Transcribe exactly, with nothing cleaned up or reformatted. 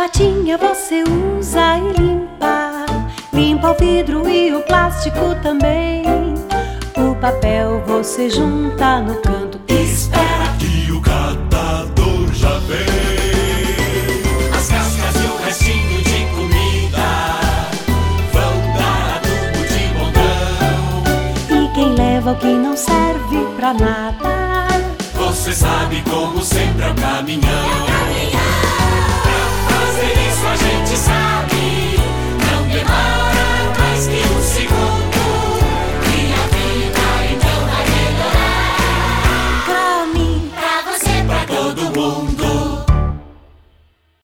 latinha você usa e limpa. Limpa o vidro e o plástico também. O papel você junta no canto. Espera que o catador já vem. As cascas e o restinho de comida vão dar adubo de montão. E quem leva o que não serve pra nada, você sabe como sempre é o caminhão. Pra fazer isso a gente sabe.